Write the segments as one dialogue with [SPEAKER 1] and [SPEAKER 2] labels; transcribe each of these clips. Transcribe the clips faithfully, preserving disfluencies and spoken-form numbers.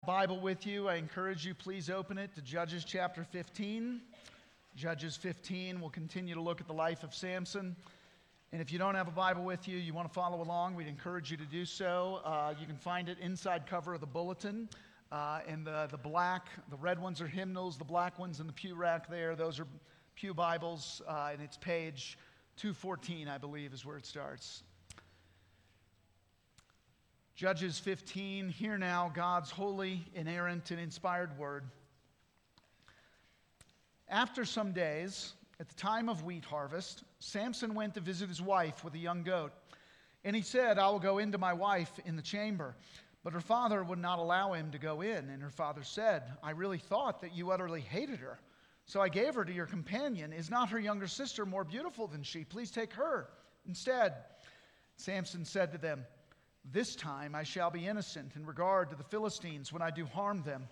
[SPEAKER 1] Bible with you, I encourage you, please open it to Judges chapter fifteen. Judges fifteen, we'll continue to look at the life of Samson. And if you don't have a Bible with you, you want to follow along, we'd encourage you to do so. Uh, you can find it inside cover of the bulletin. Uh, and the, the black, the red ones are hymnals, the black ones in the pew rack there, those are pew Bibles. Uh, and it's page two fourteen, I believe, is where it starts. Judges fifteen, hear now God's holy, inerrant, and inspired word. After some days, at the time of wheat harvest, Samson went to visit his wife with a young goat. And he said, I will go into my wife in the chamber. But her father would not allow him to go in. And her father said, I really thought that you utterly hated her. So I gave her to your companion. Is not her younger sister more beautiful than she? Please take her instead. Samson said to them, This time I shall be innocent in regard to the Philistines when I do harm them.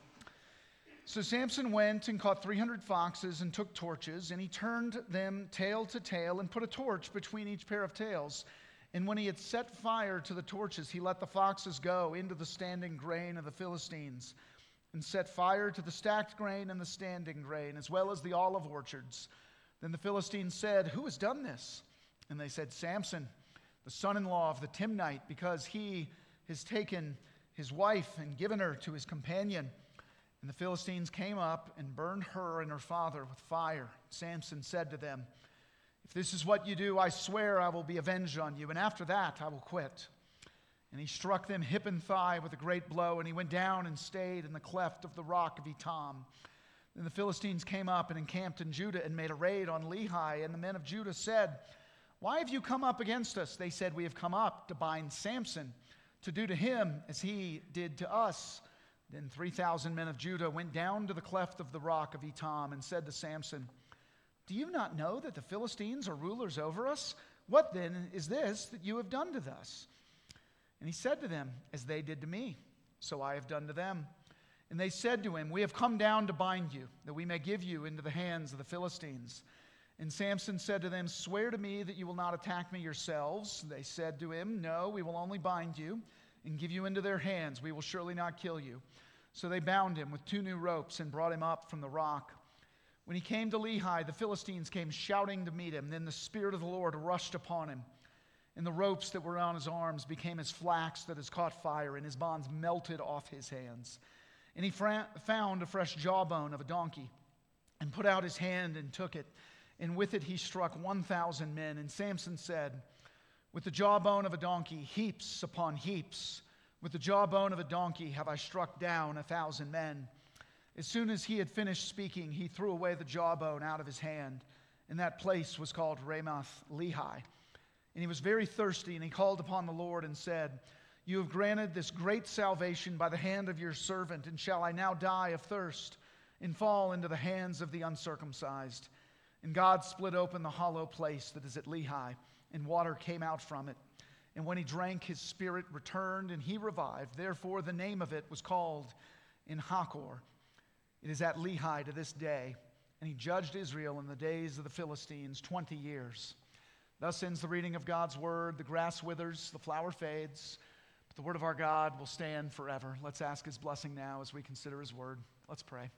[SPEAKER 1] So Samson went and caught three hundred foxes and took torches, and he turned them tail to tail and put a torch between each pair of tails. And when he had set fire to the torches, he let the foxes go into the standing grain of the Philistines, and set fire to the stacked grain and the standing grain, as well as the olive orchards. Then the Philistines said, Who has done this? And they said, Samson, the son-in-law of the Timnite, because he has taken his wife and given her to his companion. And the Philistines came up and burned her and her father with fire. Samson said to them, If this is what you do, I swear I will be avenged on you, and after that I will quit. And he struck them hip and thigh with a great blow, and he went down and stayed in the cleft of the rock of Etam. Then the Philistines came up and encamped in Judah and made a raid on Lehi, and the men of Judah said, Why have you come up against us? They said, We have come up to bind Samson, to do to him as he did to us. Then three thousand men of Judah went down to the cleft of the rock of Etam and said to Samson, Do you not know that the Philistines are rulers over us? What then is this that you have done to us? And he said to them, As they did to me, so I have done to them. And they said to him, We have come down to bind you, that we may give you into the hands of the Philistines. And Samson said to them, Swear to me that you will not attack me yourselves. They said to him, No, we will only bind you and give you into their hands. We will surely not kill you. So they bound him with two new ropes and brought him up from the rock. When he came to Lehi, the Philistines came shouting to meet him. Then the Spirit of the Lord rushed upon him, and the ropes that were on his arms became as flax that has caught fire, and his bonds melted off his hands. And he fra- found a fresh jawbone of a donkey, and put out his hand and took it. And with it he struck one thousand men. And Samson said, With the jawbone of a donkey, heaps upon heaps. With the jawbone of a donkey have I struck down a thousand men. As soon as he had finished speaking, he threw away the jawbone out of his hand. And that place was called Ramoth Lehi. And he was very thirsty, and he called upon the Lord and said, You have granted this great salvation by the hand of your servant, and shall I now die of thirst and fall into the hands of the uncircumcised? And God split open the hollow place that is at Lehi, and water came out from it. And when he drank, his spirit returned, and he revived. Therefore the name of it was called En-hakkore. It is at Lehi to this day. And he judged Israel in the days of the Philistines twenty years. Thus ends the reading of God's word. The grass withers, the flower fades, but the word of our God will stand forever. Let's ask his blessing now as we consider his word. Let's pray.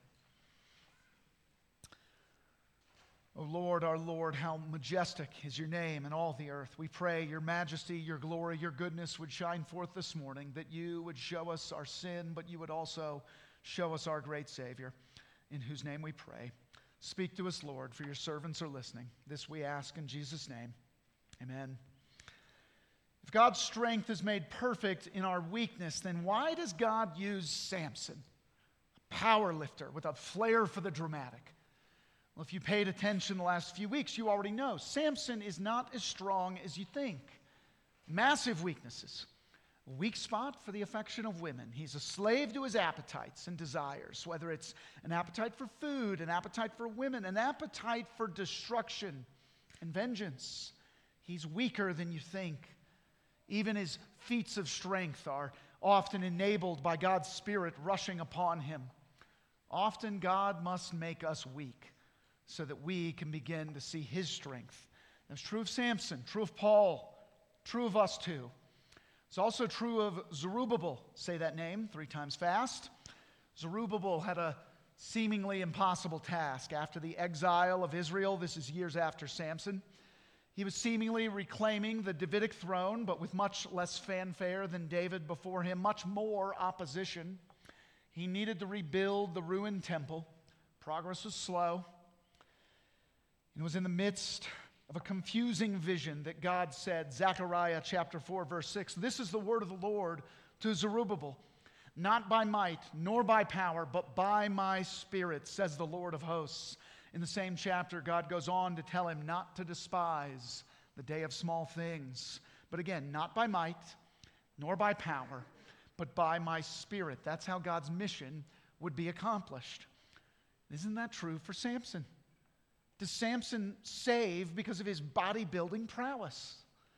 [SPEAKER 1] O Lord, our Lord, how majestic is your name in all the earth. We pray your majesty, your glory, your goodness would shine forth this morning, that you would show us our sin, but you would also show us our great Savior, in whose name we pray. Speak to us, Lord, for your servants are listening. This we ask in Jesus' name. Amen. If God's strength is made perfect in our weakness, then why does God use Samson, a power lifter with a flair for the dramatic? Well, if you paid attention the last few weeks, you already know Samson is not as strong as you think. Massive weaknesses. A weak spot for the affection of women. He's a slave to his appetites and desires, whether it's an appetite for food, an appetite for women, an appetite for destruction and vengeance. He's weaker than you think. Even his feats of strength are often enabled by God's Spirit rushing upon him. Often God must make us weak so that we can begin to see his strength. That's true of Samson, true of Paul, true of us too. It's also true of Zerubbabel. Say that name three times fast. Zerubbabel had a seemingly impossible task. After the exile of Israel, this is years after Samson, he was seemingly reclaiming the Davidic throne, but with much less fanfare than David before him, much more opposition. He needed to rebuild the ruined temple. Progress was slow. It was in the midst of a confusing vision that God said, Zechariah chapter four, verse six, "This is the word of the Lord to Zerubbabel. Not by might, nor by power, but by my Spirit, says the Lord of hosts." In the same chapter, God goes on to tell him not to despise the day of small things. But again, not by might, nor by power, but by my Spirit. That's how God's mission would be accomplished. Isn't that true for Samson? Does Samson save because of his bodybuilding prowess?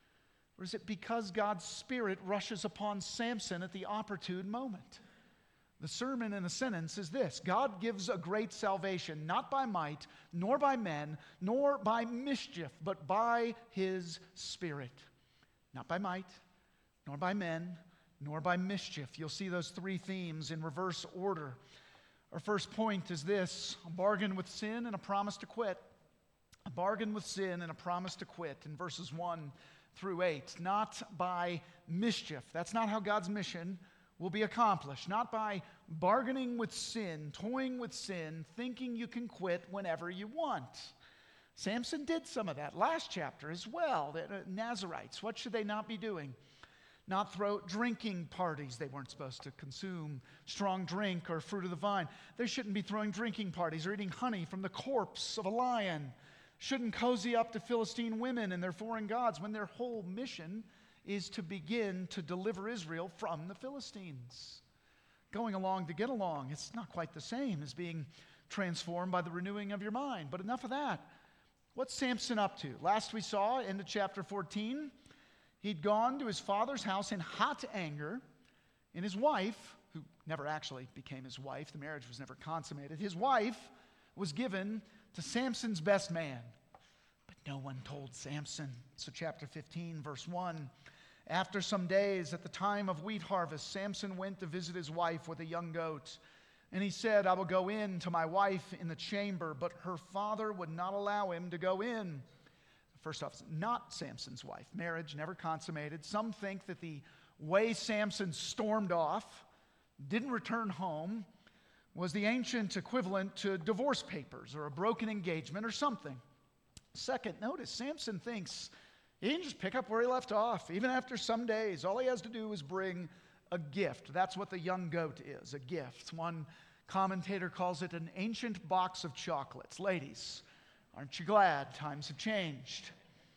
[SPEAKER 1] Or is it because God's Spirit rushes upon Samson at the opportune moment? The sermon in a sentence is this: God gives a great salvation, not by might, nor by men, nor by mischief, but by His Spirit. Not by might, nor by men, nor by mischief. You'll see those three themes in reverse order. Our first point is this: a bargain with sin and a promise to quit. A bargain with sin and a promise to quit in verses one through eight. Not by mischief. That's not how God's mission will be accomplished. Not by bargaining with sin, toying with sin, thinking you can quit whenever you want. Samson did some of that last chapter as well. The Nazarites, what should they not be doing? Not throw drinking parties. They weren't supposed to consume strong drink or fruit of the vine. They shouldn't be throwing drinking parties or eating honey from the corpse of a lion. Shouldn't cozy up to Philistine women and their foreign gods when their whole mission is to begin to deliver Israel from the Philistines. Going along to get along, it's not quite the same as being transformed by the renewing of your mind. But enough of that. What's Samson up to? Last we saw, into chapter fourteen, he'd gone to his father's house in hot anger, and his wife, who never actually became his wife, the marriage was never consummated, his wife was given to Samson's best man. But no one told Samson. So chapter fifteen, verse one, after some days, at the time of wheat harvest, Samson went to visit his wife with a young goat. And he said, "I will go in to my wife in the chamber," but her father would not allow him to go in. First off, not Samson's wife. Marriage never consummated. Some think that the way Samson stormed off, didn't return home, was the ancient equivalent to divorce papers or a broken engagement or something. Second, notice Samson thinks he can just pick up where he left off. Even after some days, all he has to do is bring a gift. That's what the young goat is, a gift. One commentator calls it an ancient box of chocolates. Ladies, aren't you glad times have changed?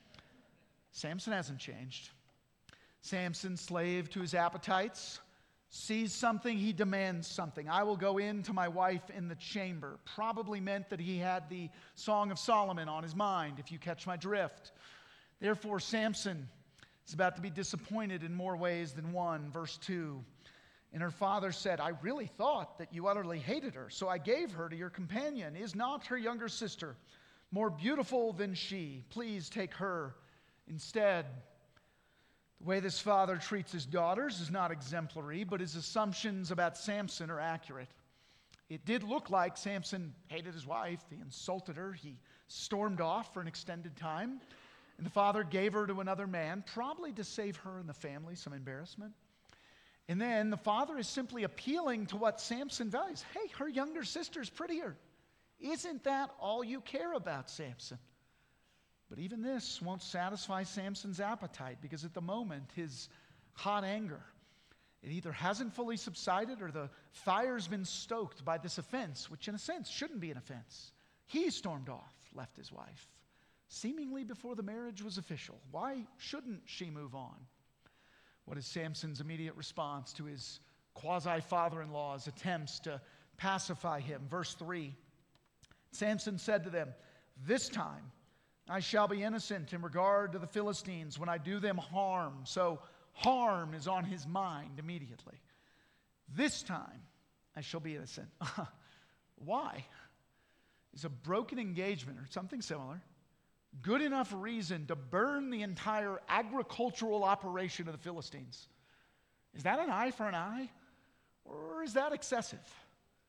[SPEAKER 1] Samson hasn't changed. Samson, slave to his appetites, sees something, he demands something. "I will go in to my wife in the chamber." Probably meant that he had the Song of Solomon on his mind, if you catch my drift. Therefore, Samson is about to be disappointed in more ways than one. Verse two, and her father said, "I really thought that you utterly hated her, so I gave her to your companion. Is not her younger sister more beautiful than she? Please take her instead." The way this father treats his daughters is not exemplary, but his assumptions about Samson are accurate. It did look like Samson hated his wife. He insulted her. He stormed off for an extended time. And the father gave her to another man, probably to save her and the family some embarrassment. And then the father is simply appealing to what Samson values. Hey, her younger sister's prettier. Isn't that all you care about, Samson? But even this won't satisfy Samson's appetite, because at the moment, his hot anger, it either hasn't fully subsided or the fire's been stoked by this offense, which in a sense shouldn't be an offense. He stormed off, left his wife, seemingly before the marriage was official. Why shouldn't she move on? What is Samson's immediate response to his quasi-father-in-law's attempts to pacify him? Verse three, Samson said to them, "This time I shall be innocent in regard to the Philistines when I do them harm." So harm is on his mind immediately. This time I shall be innocent. Why? Is a broken engagement or something similar good enough reason to burn the entire agricultural operation of the Philistines? Is that an eye for an eye? Or is that excessive?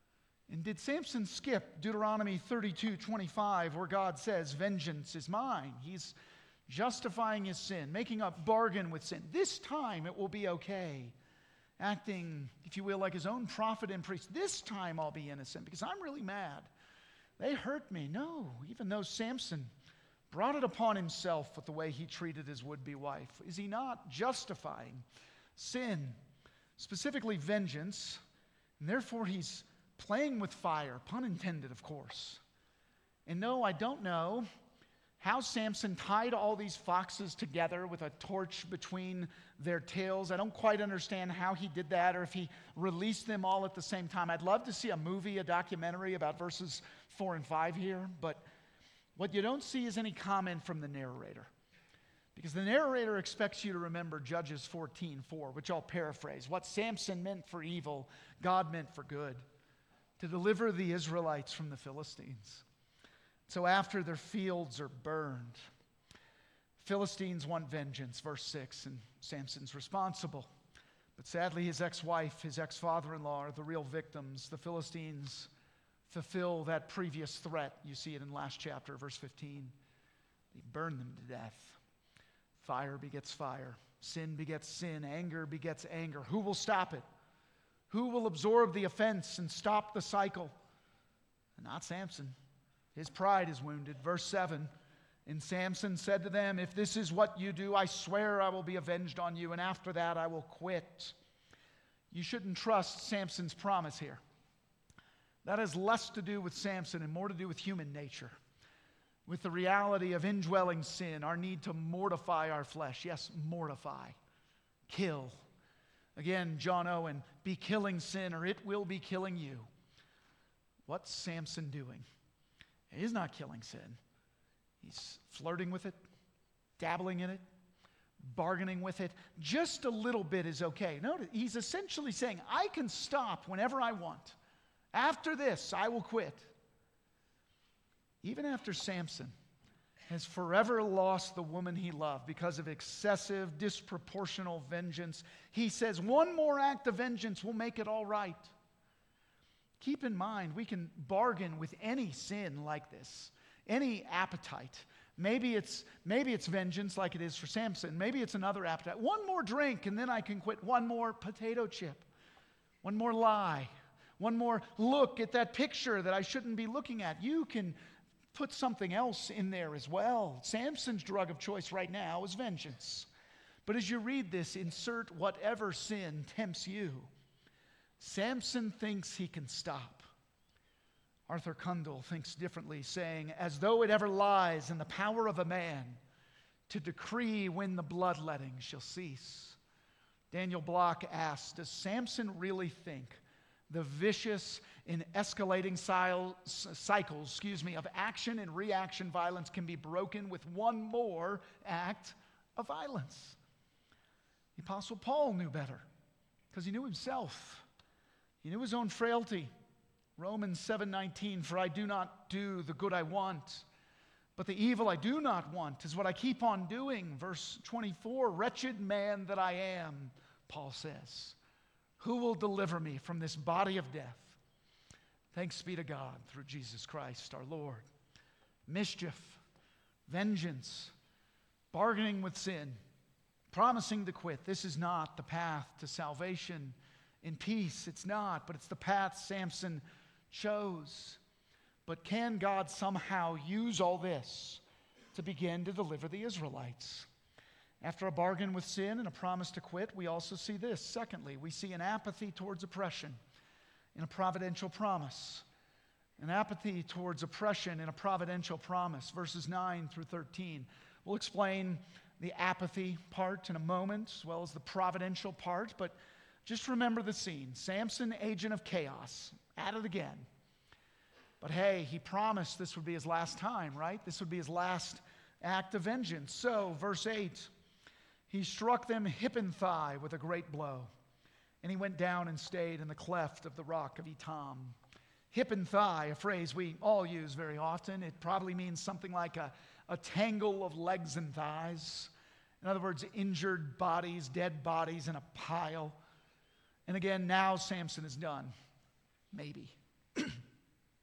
[SPEAKER 1] And did Samson skip Deuteronomy thirty-two twenty-five, where God says, vengeance is mine? He's justifying his sin, making a bargain with sin. This time it will be okay. Acting, if you will, like his own prophet and priest. This time I'll be innocent because I'm really mad. They hurt me. No, even though Samson brought it upon himself with the way he treated his would-be wife. Is he not justifying sin, specifically vengeance, and therefore he's playing with fire, pun intended, of course. And no, I don't know how Samson tied all these foxes together with a torch between their tails. I don't quite understand how he did that, or if he released them all at the same time. I'd love to see a movie, a documentary about verses four and five here, but what you don't see is any comment from the narrator. Because the narrator expects you to remember Judges fourteen four, which I'll paraphrase. What Samson meant for evil, God meant for good, to deliver the Israelites from the Philistines. So after their fields are burned, Philistines want vengeance, verse six, and Samson's responsible. But sadly, his ex-wife, his ex-father-in-law are the real victims. The Philistines fulfill that previous threat. You see it in last chapter, verse fifteen. They burn them to death. Fire begets fire. Sin begets sin. Anger begets anger. Who will stop it? Who will absorb the offense and stop the cycle? Not Samson. His pride is wounded. Verse seven, and Samson said to them, if this is what you do, I swear I will be avenged on you, and after that I will quit. You shouldn't trust Samson's promise here. That has less to do with Samson and more to do with human nature, with the reality of indwelling sin, our need to mortify our flesh. Yes, mortify, kill. Again, John Owen, be killing sin or it will be killing you. What's Samson doing? He's not killing sin. He's flirting with it, dabbling in it, bargaining with it. Just a little bit is okay. Notice, he's essentially saying, I can stop whenever I want. After this, I will quit. Even after Samson has forever lost the woman he loved because of excessive, disproportional vengeance, he says, one more act of vengeance will make it all right. Keep in mind, we can bargain with any sin like this, any appetite. Maybe it's, maybe it's vengeance like it is for Samson. Maybe it's another appetite. One more drink and then I can quit. One more potato chip. One more lie. One more look at that picture that I shouldn't be looking at. You can put something else in there as well. Samson's drug of choice right now is vengeance. But as you read this, insert whatever sin tempts you. Samson thinks he can stop. Arthur Kundal thinks differently, saying, as though it ever lies in the power of a man to decree when the bloodletting shall cease. Daniel Block asks, does Samson really think the vicious and escalating cycles, excuse me, of action and reaction violence can be broken with one more act of violence? The Apostle Paul knew better because he knew himself. He knew his own frailty. Romans seven nineteen, for I do not do the good I want, but the evil I do not want is what I keep on doing. Verse twenty-four, wretched man that I am, Paul says. Who will deliver me from this body of death? Thanks be to God through Jesus Christ our Lord. Mischief, vengeance, bargaining with sin, promising to quit. This is not the path to salvation in peace. It's not, but it's the path Samson chose. But can God somehow use all this to begin to deliver the Israelites? After a bargain with sin and a promise to quit, we also see this. Secondly, we see an apathy towards oppression in a providential promise. An apathy towards oppression in a providential promise. Verses nine through thirteen. We'll explain the apathy part in a moment, as well as the providential part, but just remember the scene. Samson, agent of chaos, at it again. But hey, he promised this would be his last time, right? This would be his last act of vengeance. So, verse eight, he struck them hip and thigh with a great blow, and he went down and stayed in the cleft of the rock of Etam. Hip and thigh, a phrase we all use very often. It probably means something like a, a tangle of legs and thighs. In other words, injured bodies, dead bodies in a pile. And again, now Samson is done. Maybe.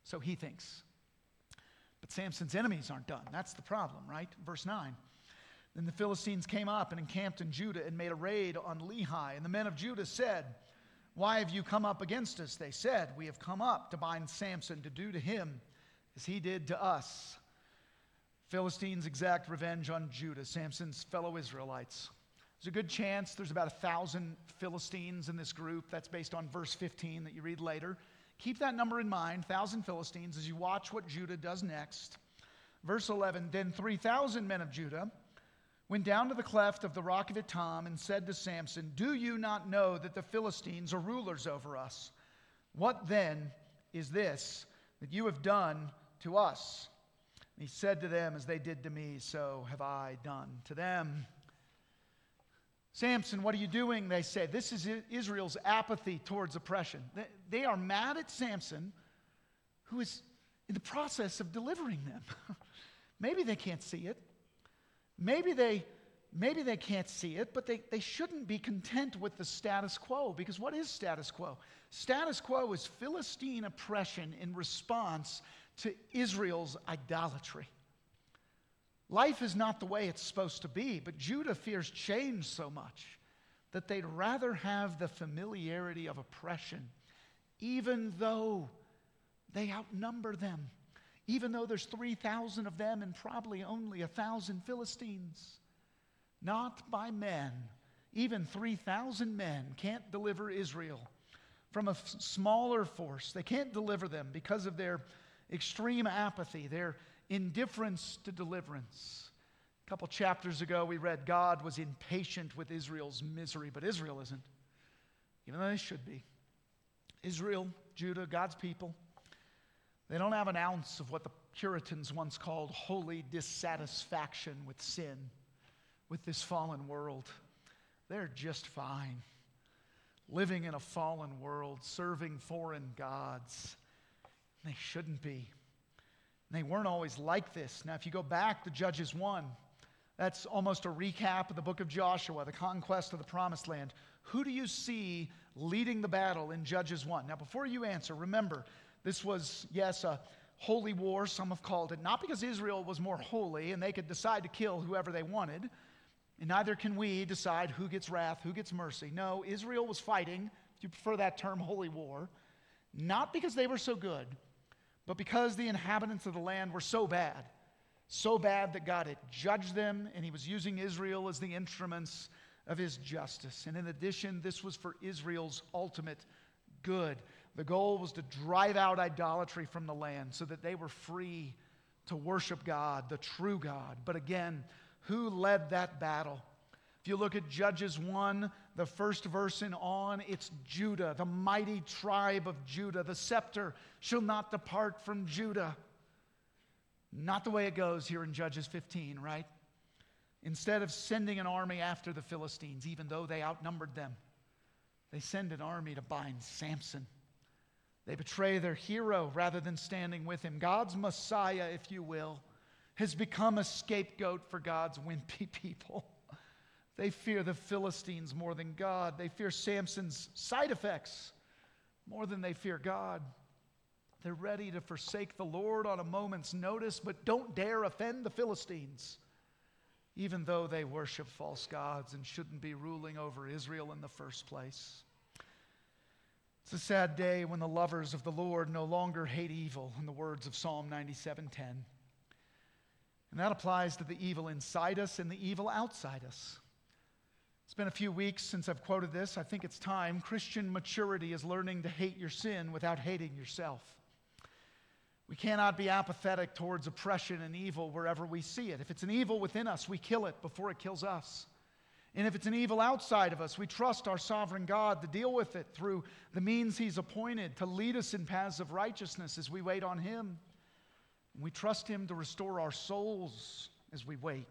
[SPEAKER 1] So he thinks. But Samson's enemies aren't done. That's the problem, right? Verse nine. Then the Philistines came up and encamped in Judah and made a raid on Lehi. And the men of Judah said, "Why have you come up against us?" They said, "We have come up to bind Samson, to do to him as he did to us." Philistines exact revenge on Judah, Samson's fellow Israelites. There's a good chance there's about a thousand Philistines in this group. That's based on verse fifteen that you read later. Keep that number in mind, one thousand Philistines, as you watch what Judah does next. Verse eleven, then three thousand men of Judah went down to the cleft of the rock of Etam and said to Samson, "Do you not know that the Philistines are rulers over us? What then is this that you have done to us?" And he said to them, "As they did to me, so have I done to them." "Samson, what are you doing?" they say. This is Israel's apathy towards oppression. They are mad at Samson, who is in the process of delivering them. Maybe they can't see it. Maybe they, maybe they can't see it, but they, they shouldn't be content with the status quo, because what is status quo? Status quo is Philistine oppression in response to Israel's idolatry. Life is not the way it's supposed to be, but Judah fears change so much that they'd rather have the familiarity of oppression, even though they outnumber them. Even though there's three thousand of them and probably only one thousand Philistines. Not by men. Even three thousand men can't deliver Israel from a f- smaller force. They can't deliver them because of their extreme apathy, their indifference to deliverance. A couple chapters ago we read God was impatient with Israel's misery, but Israel isn't, even though they should be. Israel, Judah, God's people, they don't have an ounce of what the Puritans once called holy dissatisfaction with sin, with this fallen world. They're just fine, living in a fallen world, serving foreign gods. They shouldn't be. And they weren't always like this. Now, if you go back to Judges one, that's almost a recap of the book of Joshua, the conquest of the Promised Land. Who do you see leading the battle in Judges one? Now, before you answer, remember, this was, yes, a holy war, some have called it, not because Israel was more holy and they could decide to kill whoever they wanted, and neither can we decide who gets wrath, who gets mercy. No, Israel was fighting, if you prefer that term, holy war, not because they were so good, but because the inhabitants of the land were so bad, so bad that God had judged them, and he was using Israel as the instruments of his justice. And in addition, this was for Israel's ultimate good. The goal was to drive out idolatry from the land so that they were free to worship God, the true God. But again, who led that battle? If you look at Judges one, the first verse and on, it's Judah, the mighty tribe of Judah. The scepter shall not depart from Judah. Not the way it goes here in Judges fifteen, right? Instead of sending an army after the Philistines, even though they outnumbered them, they send an army to bind Samson. They betray their hero rather than standing with him. God's Messiah, if you will, has become a scapegoat for God's wimpy people. They fear the Philistines more than God. They fear Samson's side effects more than they fear God. They're ready to forsake the Lord on a moment's notice, but don't dare offend the Philistines, even though they worship false gods and shouldn't be ruling over Israel in the first place. It's a sad day when the lovers of the Lord no longer hate evil, in the words of Psalm ninety-seven ten. And that applies to the evil inside us and the evil outside us. It's been a few weeks since I've quoted this. I think it's time. Christian maturity is learning to hate your sin without hating yourself. We cannot be apathetic towards oppression and evil wherever we see it. If it's an evil within us, we kill it before it kills us. And if it's an evil outside of us, we trust our sovereign God to deal with it through the means he's appointed to lead us in paths of righteousness as we wait on him. And we trust him to restore our souls as we wait.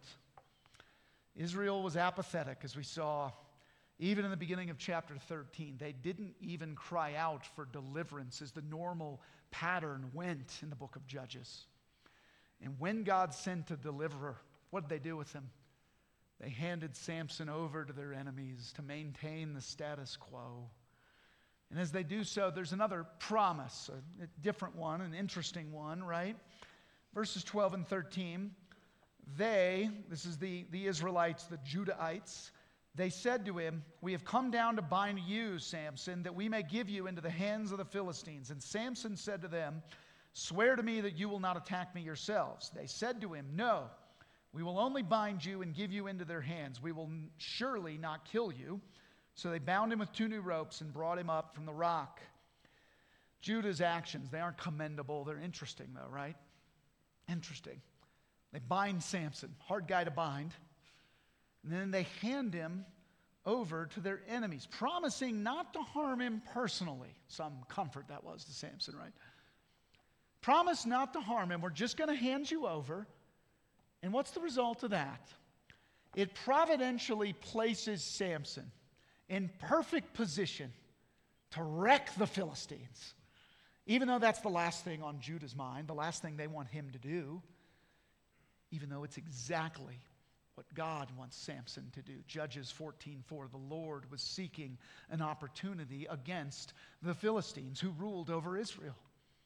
[SPEAKER 1] Israel was apathetic, as we saw even in the beginning of chapter thirteen. They didn't even cry out for deliverance as the normal pattern went in the book of Judges. And when God sent a deliverer, what did they do with him? They handed Samson over to their enemies to maintain the status quo. And as they do so, there's another promise, a, a different one, an interesting one, right? Verses twelve and thirteen, they, this is the, the Israelites, the Judahites, they said to him, "We have come down to bind you, Samson, that we may give you into the hands of the Philistines." And Samson said to them, "Swear to me that you will not attack me yourselves." They said to him, "No, we will only bind you and give you into their hands. We will surely not kill you." So they bound him with two new ropes and brought him up from the rock. Judah's actions, they aren't commendable. They're interesting though, right? Interesting. They bind Samson, hard guy to bind. And then they hand him over to their enemies, promising not to harm him personally. Some comfort that was to Samson, right? Promise not to harm him. We're just going to hand you over. And what's the result of that? It providentially places Samson in perfect position to wreck the Philistines. Even though that's the last thing on Judah's mind, the last thing they want him to do, even though it's exactly what God wants Samson to do. Judges fourteen four, the Lord was seeking an opportunity against the Philistines who ruled over Israel.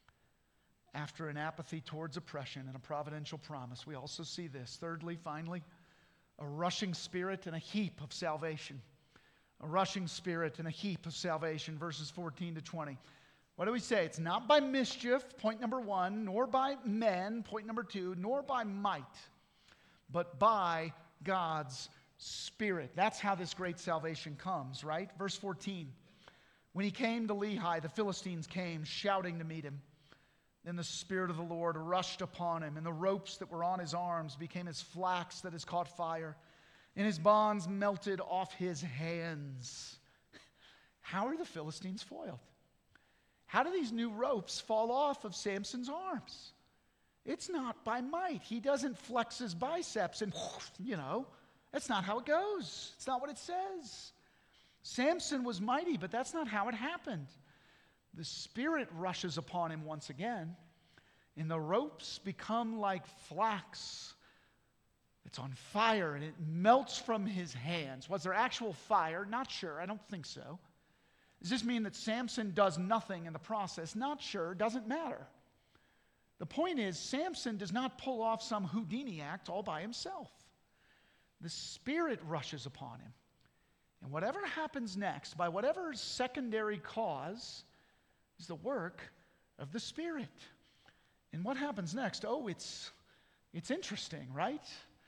[SPEAKER 1] After an apathy towards oppression and a providential promise, we also see this. Thirdly, finally, a rushing spirit and a heap of salvation. A rushing spirit and a heap of salvation, verses fourteen to twenty. What do we say? It's not by mischief, point number one, nor by men, point number two, nor by might, but by God's Spirit. That's how this great salvation comes, right? Verse fourteen. When he came to Lehi, the Philistines came shouting to meet him. Then the Spirit of the Lord rushed upon him, and the ropes that were on his arms became as flax that has caught fire, and his bonds melted off his hands. How are the Philistines foiled? How do these new ropes fall off of Samson's arms? It's not by might. He doesn't flex his biceps and, you know, that's not how it goes. It's not what it says. Samson was mighty, but that's not how it happened. The Spirit rushes upon him once again, and the ropes become like flax. It's on fire, and it melts from his hands. Was there actual fire? Not sure. I don't think so. Does this mean that Samson does nothing in the process? Not sure. Doesn't matter. The point is, Samson does not pull off some Houdini act all by himself. The Spirit rushes upon him. And whatever happens next, by whatever secondary cause, is the work of the Spirit. And what happens next? Oh, it's, it's interesting, right?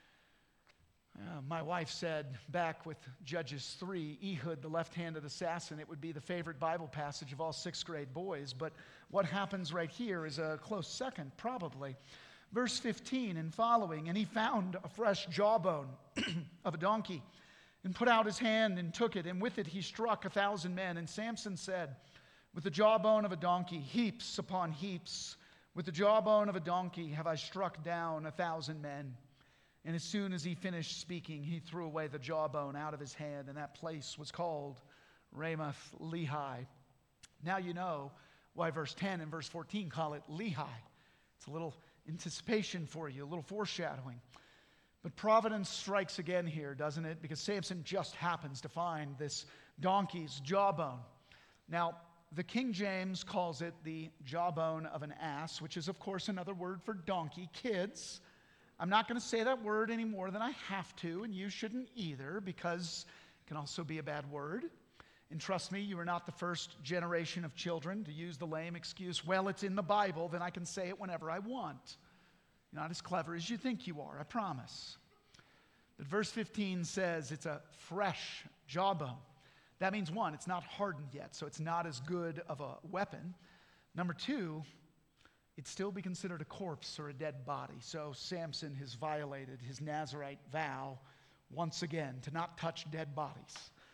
[SPEAKER 1] Uh, my wife said back with Judges three, Ehud, the left-handed assassin, it would be the favorite Bible passage of all sixth grade boys. But what happens right here is a close second, probably. Verse fifteen and following, and he found a fresh jawbone of a donkey and put out his hand and took it, and with it he struck a thousand men. And Samson said, with the jawbone of a donkey, heaps upon heaps, with the jawbone of a donkey have I struck down a thousand men. And as soon as he finished speaking, he threw away the jawbone out of his hand, and that place was called Ramoth Lehi. Now you know why verse ten and verse fourteen call it Lehi. It's a little anticipation for you, a little foreshadowing. But providence strikes again here, doesn't it? Because Samson just happens to find this donkey's jawbone. Now, the King James calls it the jawbone of an ass, which is, of course, another word for donkey. Kids, I'm not going to say that word any more than I have to, and you shouldn't either, because it can also be a bad word. And trust me, you are not the first generation of children to use the lame excuse, well, it's in the Bible, then I can say it whenever I want. You're not as clever as you think you are, I promise. But verse fifteen says it's a fresh jawbone. That means, one, it's not hardened yet, so it's not as good of a weapon. Number two, it'd still be considered a corpse or a dead body. So Samson has violated his Nazirite vow once again to not touch dead bodies.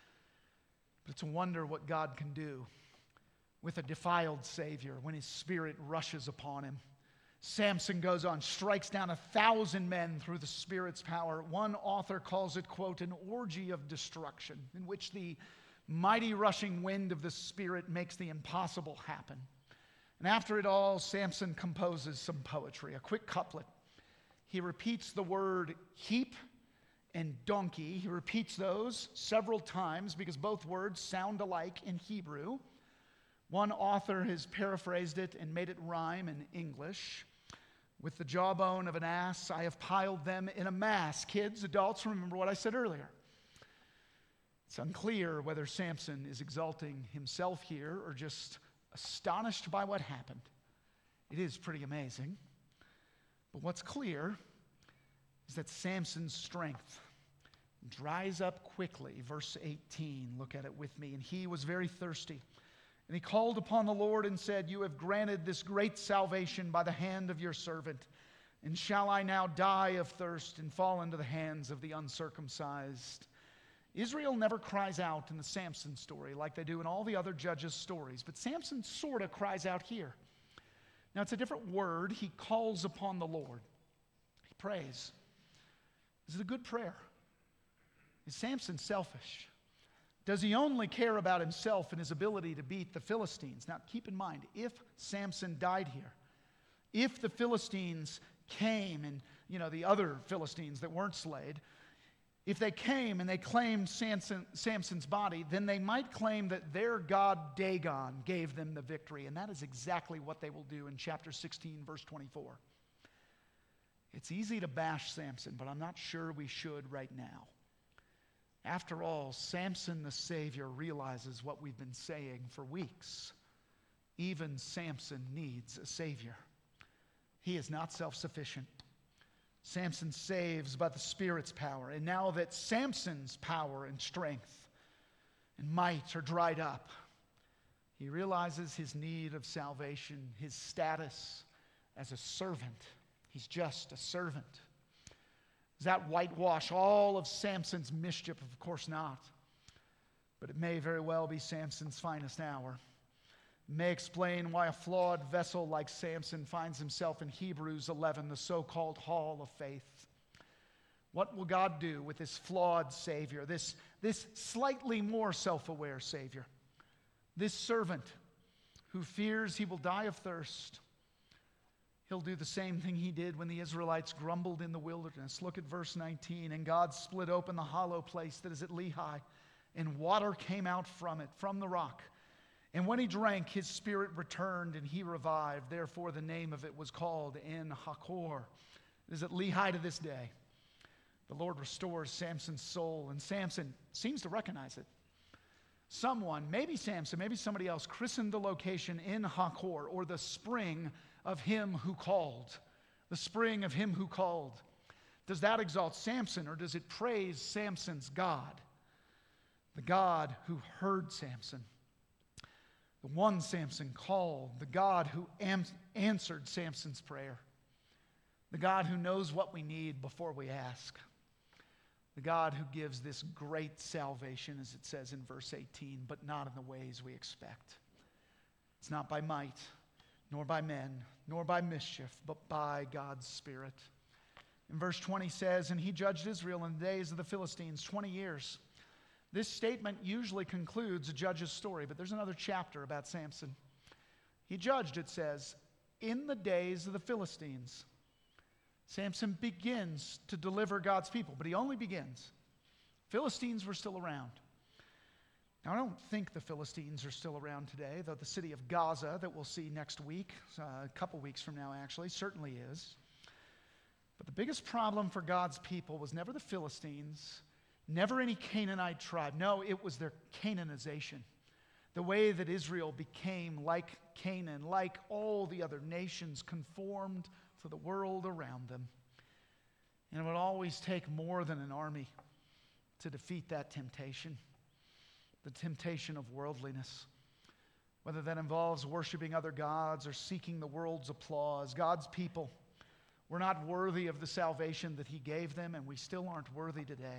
[SPEAKER 1] But it's a wonder what God can do with a defiled Savior when his Spirit rushes upon him. Samson goes on, strikes down a thousand men through the Spirit's power. One author calls it, quote, an orgy of destruction, in which the mighty rushing wind of the Spirit makes the impossible happen. And after it all, Samson composes some poetry, a quick couplet. He repeats the word heap and donkey. He repeats those several times because both words sound alike in Hebrew. One author has paraphrased it and made it rhyme in English. With the jawbone of an ass, I have piled them in a mass. Kids, adults, remember what I said earlier. It's unclear whether Samson is exalting himself here or just astonished by what happened. It is pretty amazing. But what's clear is that Samson's strength dries up quickly. Verse eighteen, look at it with me. And he was very thirsty. And he called upon the Lord and said, you have granted this great salvation by the hand of your servant. And shall I now die of thirst and fall into the hands of the uncircumcised? Israel never cries out in the Samson story like they do in all the other judges' stories. But Samson sort of cries out here. Now, it's a different word. He calls upon the Lord. He prays. Is it a good prayer? Is Samson selfish? Does he only care about himself and his ability to beat the Philistines? Now, keep in mind, if Samson died here, if the Philistines came, and, you know, the other Philistines that weren't slayed, if they came and they claimed Samson, Samson's body, then they might claim that their god Dagon gave them the victory. And that is exactly what they will do in chapter sixteen, verse twenty-four. It's easy to bash Samson, but I'm not sure we should right now. After all, Samson the Savior realizes what we've been saying for weeks. Even Samson needs a Savior. He is not self-sufficient. Samson saves by the Spirit's power. And now that Samson's power and strength and might are dried up, he realizes his need of salvation, his status as a servant. He's just a servant. Does that whitewash all of Samson's mischief? Of course not. But it may very well be Samson's finest hour. It may explain why a flawed vessel like Samson finds himself in Hebrews eleven, the so-called hall of faith. What will God do with this flawed Savior, this, this slightly more self-aware Savior, this servant who fears he will die of thirst? He'll do the same thing he did when the Israelites grumbled in the wilderness. Look at verse nineteen. And God split open the hollow place that is at Lehi, and water came out from it, from the rock. And when he drank, his spirit returned, and he revived. Therefore the name of it was called En Hakor. It is at Lehi to this day. The Lord restores Samson's soul, and Samson seems to recognize it. Someone, maybe Samson, maybe somebody else, christened the location En Hakor, or the spring of him who called. The spring of him who called. Does that exalt Samson, or does it praise Samson's God? The God who heard Samson. The one Samson called. The God who am- answered Samson's prayer. The God who knows what we need before we ask. The God who gives this great salvation, as it says in verse eighteen, but not in the ways we expect. It's not by might, nor by men, nor by mischief, but by God's Spirit. In verse twenty says, and he judged Israel in the days of the Philistines twenty years. This statement usually concludes a judge's story, but there's another chapter about Samson. He judged, it says, in the days of the Philistines. Samson begins to deliver God's people, but he only begins. Philistines were still around. Now, I don't think the Philistines are still around today, though the city of Gaza that we'll see next week, uh, a couple weeks from now actually, certainly is. But the biggest problem for God's people was never the Philistines, never any Canaanite tribe. No, it was their Canaanization. The way that Israel became like Canaan, like all the other nations, conformed to the world around them. And it would always take more than an army to defeat that temptation. The temptation of worldliness. Whether that involves worshiping other gods or seeking the world's applause. God's people were not worthy of the salvation that He gave them, and we still aren't worthy today.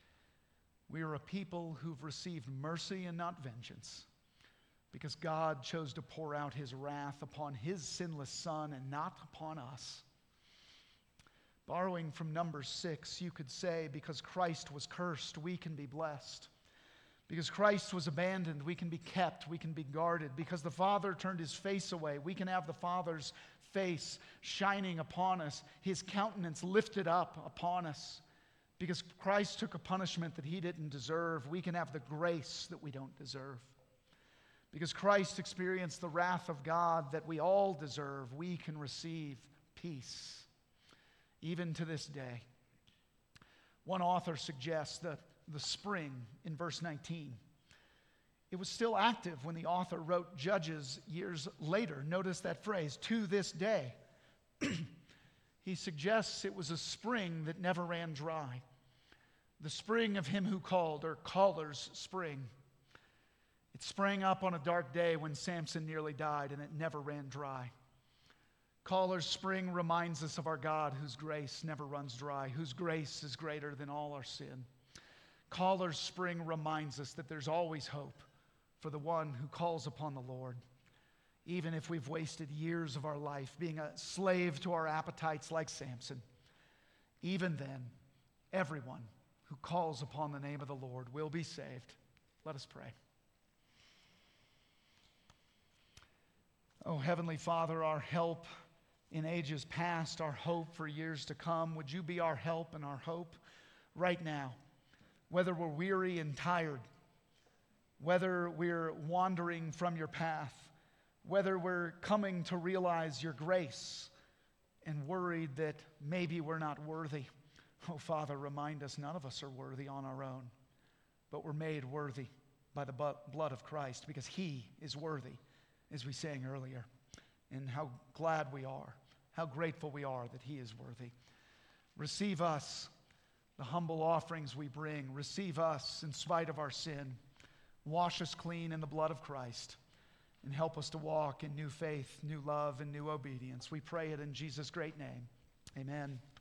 [SPEAKER 1] We are a people who've received mercy and not vengeance, because God chose to pour out His wrath upon His sinless Son and not upon us. Borrowing from Numbers six, you could say, because Christ was cursed, we can be blessed. Because Christ was abandoned, we can be kept, we can be guarded. Because the Father turned His face away, we can have the Father's face shining upon us, His countenance lifted up upon us. Because Christ took a punishment that He didn't deserve, we can have the grace that we don't deserve. Because Christ experienced the wrath of God that we all deserve, we can receive peace, even to this day. One author suggests that the spring in verse nineteen. It was still active when the author wrote Judges years later. Notice that phrase, to this day. He suggests it was a spring that never ran dry. The spring of him who called, or caller's spring. It sprang up on a dark day when Samson nearly died, and it never ran dry. Caller's spring reminds us of our God, whose grace never runs dry, whose grace is greater than all our sin. Caller's spring reminds us that there's always hope for the one who calls upon the Lord. Even if we've wasted years of our life being a slave to our appetites like Samson, even then, everyone who calls upon the name of the Lord will be saved. Let us pray. Oh, Heavenly Father, our help in ages past, our hope for years to come, would you be our help and our hope right now? Whether we're weary and tired, whether we're wandering from your path, whether we're coming to realize your grace and worried that maybe we're not worthy. Oh, Father, remind us none of us are worthy on our own, but we're made worthy by the blood of Christ because he is worthy, as we sang earlier. And how glad we are, how grateful we are that he is worthy. Receive us, the humble offerings we bring. Receive us in spite of our sin. Wash us clean in the blood of Christ and help us to walk in new faith, new love, and new obedience. We pray it in Jesus' great name. Amen.